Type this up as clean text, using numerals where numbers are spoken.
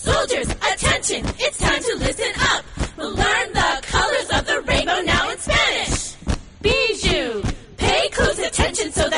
Soldiers, attention, it's time to listen up. We'll learn the colors of the rainbow now in Spanish. Bijou, pay close attention so